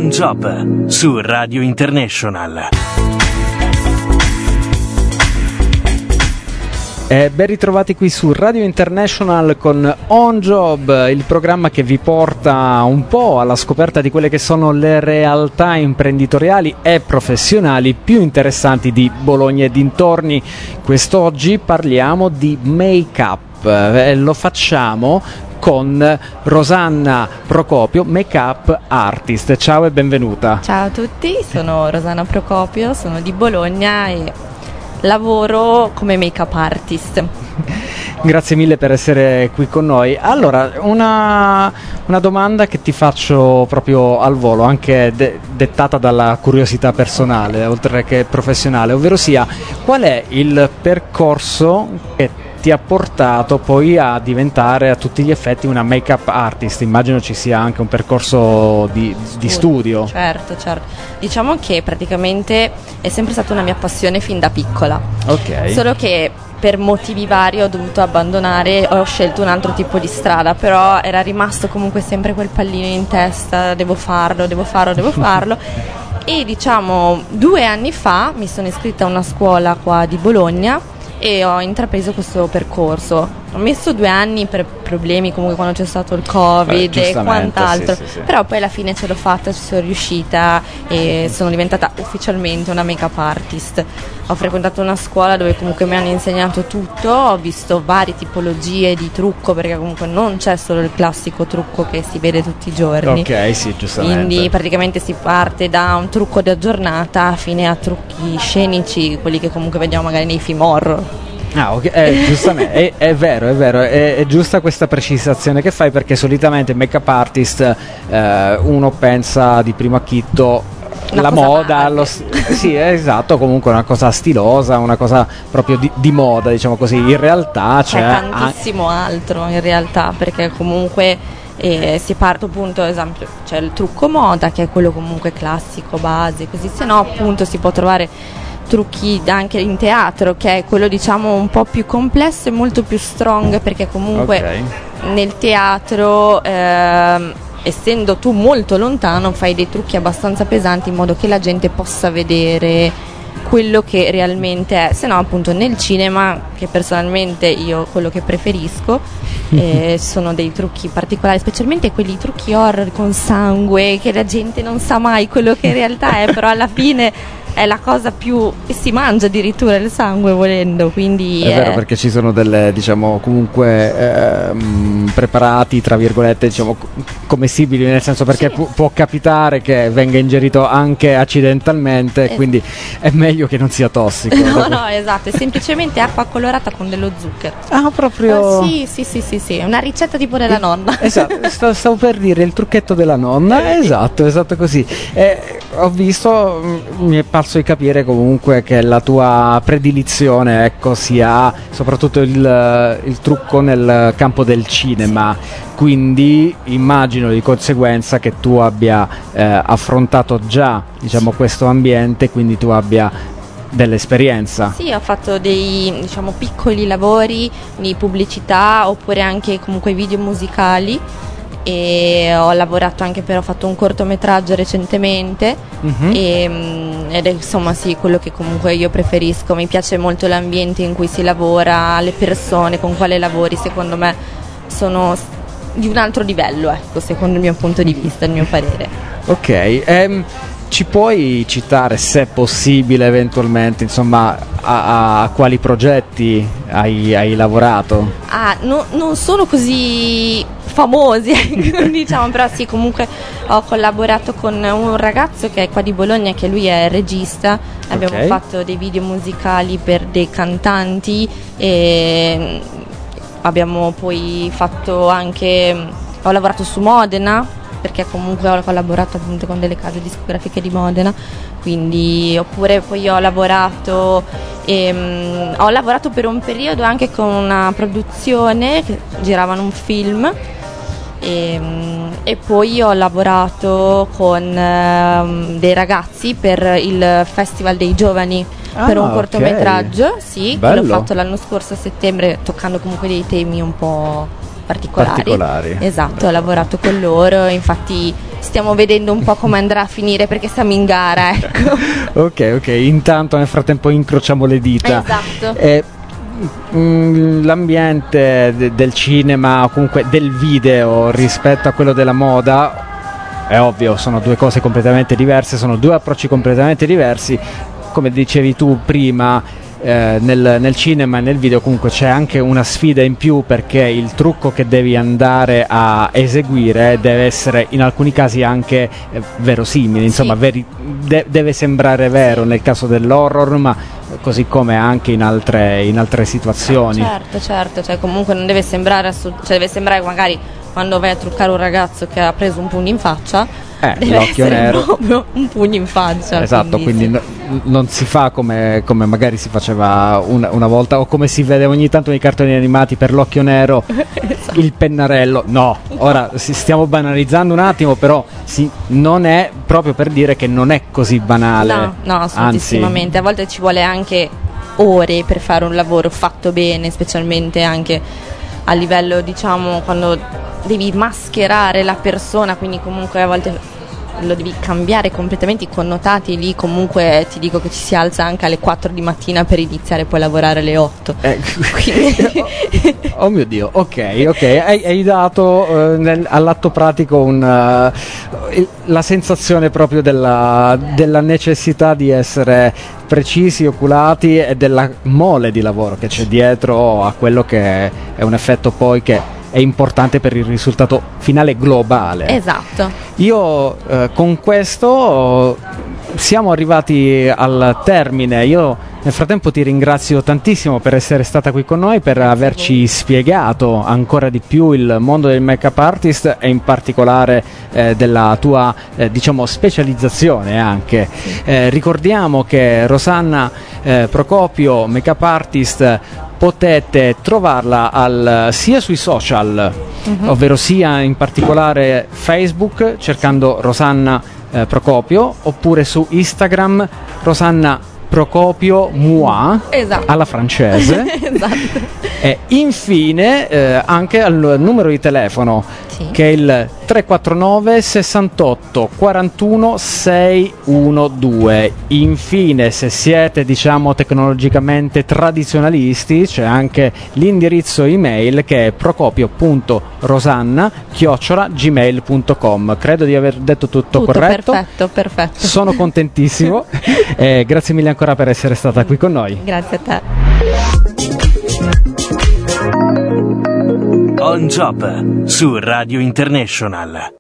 Job su Radio International. Ben ritrovati qui su Radio International con On Job, il programma che vi porta un po' alla scoperta di quelle che sono le realtà imprenditoriali e professionali più interessanti di Bologna e dintorni. Quest'oggi parliamo di make-up, lo facciamo con Rosanna Procopio, make-up artist. Ciao e benvenuta. Ciao a tutti, sono Rosanna Procopio, sono di Bologna e lavoro come make-up artist. Grazie mille per essere qui con noi. Allora, una domanda che ti faccio proprio al volo, anche dettata dalla curiosità personale, oltre che professionale, ovvero sia, qual è il percorso che ti ha portato poi a diventare a tutti gli effetti una make-up artist? Immagino ci sia anche un percorso di studio. Certo. Diciamo che praticamente è sempre stata una mia passione fin da piccola. Ok. Solo che per motivi vari ho dovuto abbandonare, ho scelto un altro tipo di strada, però era rimasto comunque sempre quel pallino in testa, devo farlo. E diciamo 2 anni fa mi sono iscritta a una scuola qua di Bologna e ho intrapreso questo percorso. Ho messo 2 anni per problemi comunque quando c'è stato il Covid e quant'altro, sì. Però poi alla fine ce l'ho fatta, ci sono riuscita e sono diventata ufficialmente una make-up artist. Ho frequentato una scuola dove comunque mi hanno insegnato tutto, ho visto varie tipologie di trucco, perché comunque non c'è solo il classico trucco che si vede tutti i giorni. Ok, sì, giustamente. Quindi praticamente si parte da un trucco da giornata fino a trucchi scenici, quelli che comunque vediamo magari nei film horror. Ah, ok, giustamente, è vero, è giusta questa precisazione che fai, perché solitamente make-up artist uno pensa di primo acchitto la moda, sì, esatto, comunque una cosa stilosa, una cosa proprio di moda, diciamo così. In realtà c'è tantissimo altro in realtà, perché comunque si parte appunto, ad esempio c'è il trucco moda che è quello comunque classico, base, così, se no appunto si può trovare trucchi anche in teatro, che è quello diciamo un po' più complesso e molto più strong, perché comunque nel teatro essendo tu molto lontano fai dei trucchi abbastanza pesanti in modo che la gente possa vedere quello che realmente è. Se no appunto nel cinema, che personalmente io quello che preferisco, sono dei trucchi particolari, specialmente quelli trucchi horror con sangue, che la gente non sa mai quello che in realtà è, però alla fine è la cosa più, e si mangia addirittura il sangue volendo, quindi è vero, perché ci sono delle, diciamo, comunque preparati tra virgolette, diciamo, commestibili, nel senso, perché sì, può capitare che venga ingerito anche accidentalmente, quindi è meglio che non sia tossico. No, esatto, è semplicemente acqua colorata con dello zucchero. Ah, proprio sì, è una ricetta tipo della nonna. Esatto, stavo per dire il trucchetto della nonna, esatto così. Ho visto, mi è parso di capire comunque che la tua predilizione, ecco, sia soprattutto il trucco nel campo del cinema, quindi immagino di conseguenza che tu abbia affrontato già, diciamo, questo ambiente, quindi tu abbia dell'esperienza. Sì, ho fatto dei, diciamo, piccoli lavori di pubblicità, oppure anche comunque video musicali, e ho lavorato anche, ho fatto un cortometraggio recentemente, ed è insomma sì, quello che comunque io preferisco. Mi piace molto l'ambiente in cui si lavora, le persone con quale lavori, secondo me sono di un altro livello, ecco, secondo il mio punto di vista, il mio parere. Ok, ci puoi citare, se possibile, eventualmente, insomma, a quali progetti hai lavorato? Non sono così famosi, diciamo, però sì, comunque ho collaborato con un ragazzo che è qua di Bologna, che lui è regista. Abbiamo fatto dei video musicali per dei cantanti e abbiamo poi fatto anche, ho lavorato su Modena, perché comunque ho collaborato appunto con delle case discografiche di Modena, quindi, oppure poi ho lavorato per un periodo anche con una produzione che giravano un film, e poi ho lavorato con dei ragazzi per il Festival dei Giovani, per un cortometraggio, sì, che l'ho fatto l'anno scorso a settembre, toccando comunque dei temi un po' particolari. Esatto, ho lavorato con loro, infatti stiamo vedendo un po' come andrà a finire, perché siamo in gara, ecco. Ok, intanto nel frattempo incrociamo le dita. Esatto. L'ambiente del cinema o comunque del video rispetto a quello della moda, è ovvio, sono due cose completamente diverse, sono due approcci completamente diversi. Come dicevi tu prima, nel cinema e nel video comunque c'è anche una sfida in più, perché il trucco che devi andare a eseguire deve essere in alcuni casi anche verosimile, insomma deve sembrare vero nel caso dell'horror, ma così come anche in altre situazioni. Certo, cioè comunque non deve sembrare deve sembrare magari quando vai a truccare un ragazzo che ha preso un pugno in faccia, deve l'occhio essere nero, proprio un pugno in faccia. Esatto, quindi non si fa come magari si faceva una volta, o come si vede ogni tanto nei cartoni animati per l'occhio nero. Esatto. Il pennarello, no, ora stiamo banalizzando un attimo, però non è proprio per dire che non è così banale. No, assolutissimamente. A volte ci vuole anche ore per fare un lavoro fatto bene, specialmente anche a livello, diciamo, quando devi mascherare la persona, quindi comunque a volte lo devi cambiare completamente i connotati. Lì comunque ti dico che ci si alza anche alle 4 di mattina per iniziare poi a lavorare alle 8. Oh mio Dio, ok, hai dato all'atto pratico la sensazione proprio della necessità di essere precisi, oculati, e della mole di lavoro che c'è dietro a quello che è un effetto poi che è importante per il risultato finale globale. Esatto. Io con questo siamo arrivati al termine. Io nel frattempo ti ringrazio tantissimo per essere stata qui con noi, per averci spiegato ancora di più il mondo del make-up artist, e in particolare della tua diciamo specializzazione anche. Ricordiamo che Rosanna Procopio, make-up artist, potete trovarla sia sui social, ovvero sia in particolare Facebook cercando Rosanna Procopio, oppure su Instagram Rosanna Procopio Moi, esatto, alla francese. Esatto. E infine anche al numero di telefono, che è il 349 68 41 612. Infine, se siete diciamo tecnologicamente tradizionalisti, c'è anche l'indirizzo email, che è procopio.rosanna@gmail.com. Credo di aver detto tutto corretto. Perfetto. Sono contentissimo. Grazie mille ancora per essere stata qui con noi. Grazie a te. On Job su Radio International.